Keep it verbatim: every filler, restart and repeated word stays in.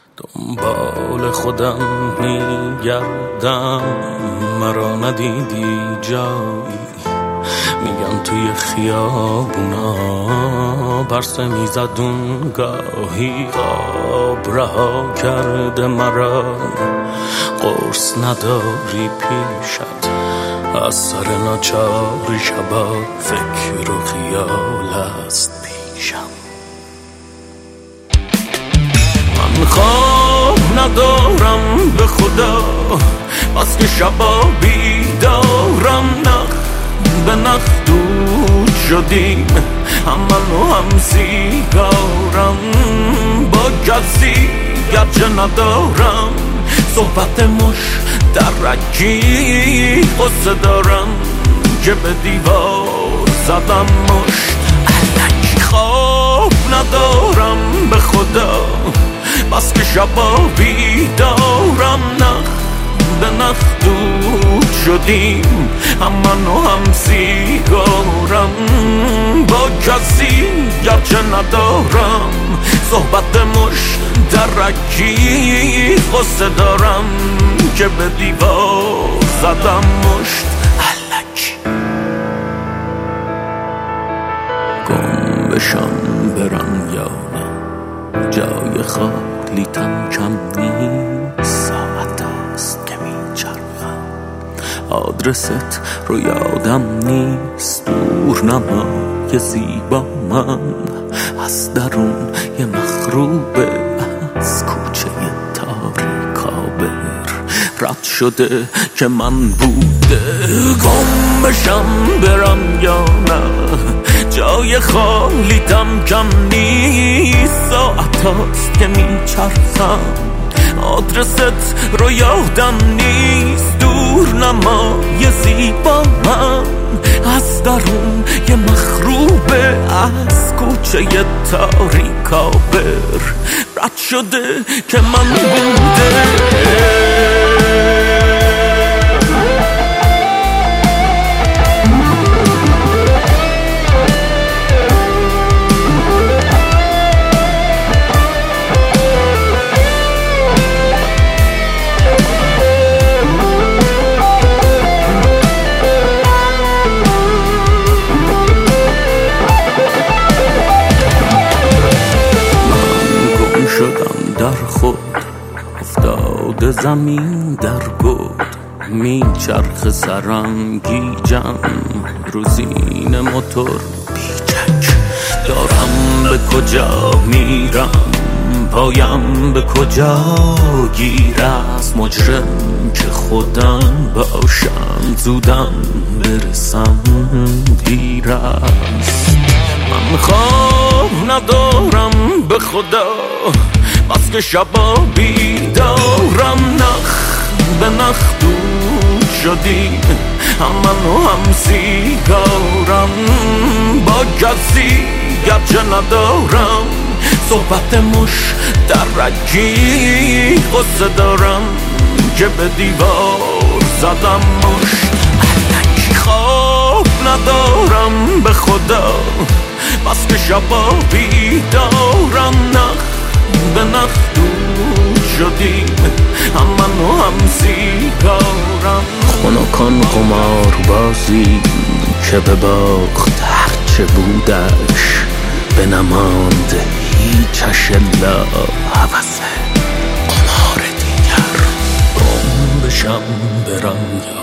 دنبال خودم میگردم، مرا ندیدی جایی. میگن توی خیابونا پرسه میزدون گاهی، خواب رها کرده مرا، قرص نداری پیشت. از سر ناچاری شبا فکر و خیال است پیشم. من خواب ندارم به خدا، بس که شبا بیدارم. نخ به نخ دود شدیم، هم من و هم سیگارم. با کسی گرچه ندارم صحبت مش درکی، قصه دارم که به دیوار زدم مشت الکی. خواب ندارم به خدا، بس که شبا بیدارم. نخ به نخ دود شدیم، هم من و هم سیگارم. با کسی گرچه ندارم صحبت مش درکی، قصه دارم که به دیوار زدم مشت الکی. گم بشم برم یا نه، جای خالی تم کم نیست. ساعت هاست که میچرخم، آدرست رو یادم نیست. دور نمای زیبا من از درون یه مخروبه، از کوچه تاریکابر رد شده که من بوده. گم بشم برم یا نه، جای خالی تم کم نیست. ساعت هاست که میچرخم، آدرست رو یادم نیست. دور نمای زیبا من از درون یه مخروبه، از کوچه تاریکابر رد شده که من بوده. شدم در خود افتاده زمین در گود، میچرخ سرم گیجم روزین موتور بیچک. دارم به کجا میرم، پایم به کجا گیر است. مجرم که خودم باشم، زودم برسم دیر است. من خواب ندارم به خدا، بس که شبا بیدارم. نخ به نخ دود شدیم، هم من و هم سیگارم. با کسی گرچه ندارم صحبت مش درکی، قصه دارم که به دیوار زدم مشت الکی. خواب ندارم به خدا، بس که شبا بیدارم. نخ به نخ دود شدیم، هم من و هم سیگارم. خنکان قمار بازی که به باخت هرچه بودش، به نماند هیچش الا هوس قمار دیگر. گم بشم برم